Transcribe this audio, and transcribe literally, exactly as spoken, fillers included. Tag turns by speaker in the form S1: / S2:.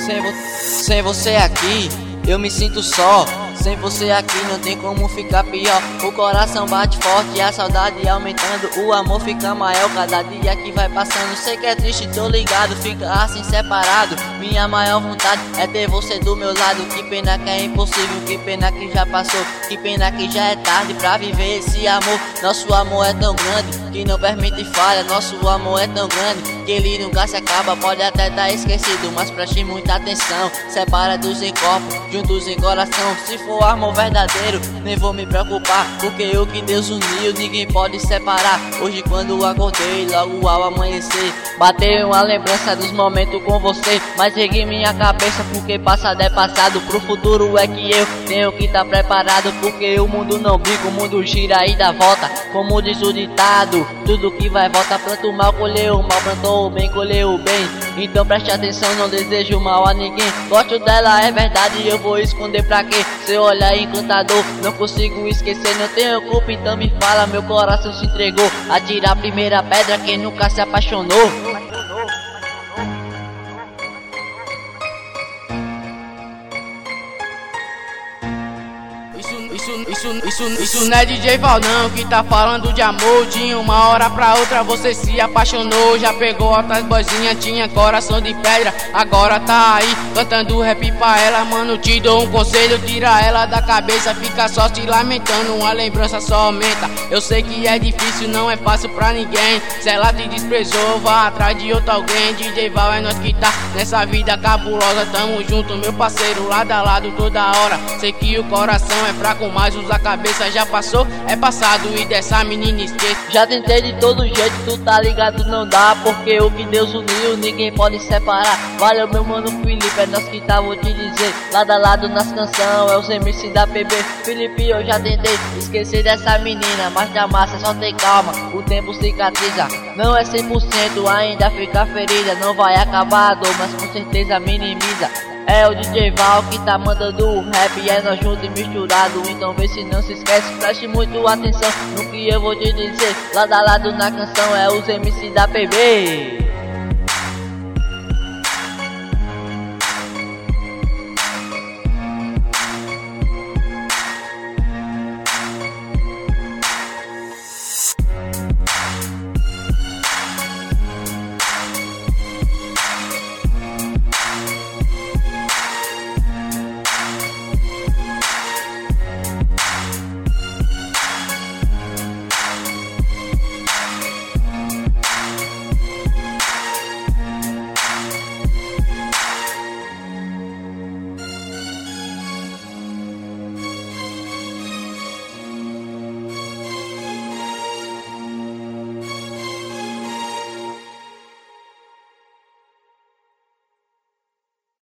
S1: Sem, vo sem você aqui, eu me sinto só. Sem você aqui não tem como ficar pior. O coração bate forte, a saudade aumentando, o amor fica maior cada dia que vai passando. Sei que é triste, tô ligado, fica assim separado. Minha maior vontade é ter você do meu lado. Que pena que é impossível, que pena que já passou, que pena que já é tarde pra viver esse amor. Nosso amor é tão grande que não permite falha. Nosso amor é tão grande que ele nunca se acaba. Pode até tá esquecido, mas preste muita atenção. Separados em corpo, juntos em coração. Se for amor verdadeiro, nem vou me preocupar, porque o que Deus uniu ninguém pode separar. Hoje quando acordei, logo ao amanhecer, bateu uma lembrança dos momentos com você. Mas ergui minha cabeça porque passado é passado. Pro futuro é que eu tenho que estar preparado, porque o mundo não brinca, o mundo gira e dá volta. Como diz o ditado, tudo que vai volta. Planta o mal, colheu o mal, plantou o bem, colheu o bem. Então preste atenção, não desejo mal a ninguém. Gosto dela, é verdade, eu vou esconder pra quê? Seu olhar é encantador, não consigo esquecer. Não tenho culpa, então me fala, meu coração se entregou. Atira a primeira pedra quem nunca se apaixonou.
S2: Isso, isso, isso, isso não é D J Val não que tá falando de amor. De uma hora pra outra você se apaixonou. Já pegou outras boizinhas, tinha coração de pedra. Agora tá aí cantando rap pra ela. Mano, te dou um conselho, tira ela da cabeça. Fica só se lamentando, uma lembrança só aumenta. Eu sei que é difícil, não é fácil pra ninguém. Se ela te desprezou, vá atrás de outro alguém. D J Val é nós que tá nessa vida cabulosa. Tamo junto, meu parceiro, lado a lado toda hora. Sei que o coração é fraco, mas usa a cabeça, já passou, é passado e dessa menina esquece.
S1: Já tentei de todo jeito, tu tá ligado, não dá, porque o que Deus uniu ninguém pode separar. Valeu meu mano Felipe, é nós que tá, vou te dizer. Lado a lado nas canções, é os M C da P B. Felipe, eu já tentei esquecer dessa menina, mas da massa só tem calma, o tempo cicatriza. Não é cem por cento, ainda fica ferida. Não vai acabar a dor, mas com certeza minimiza. É o D J Val que tá mandando o rap, é nós junto e misturado. Então vê se não se esquece, preste muito atenção no que eu vou te dizer. Lado a lado na canção é os M C da P B.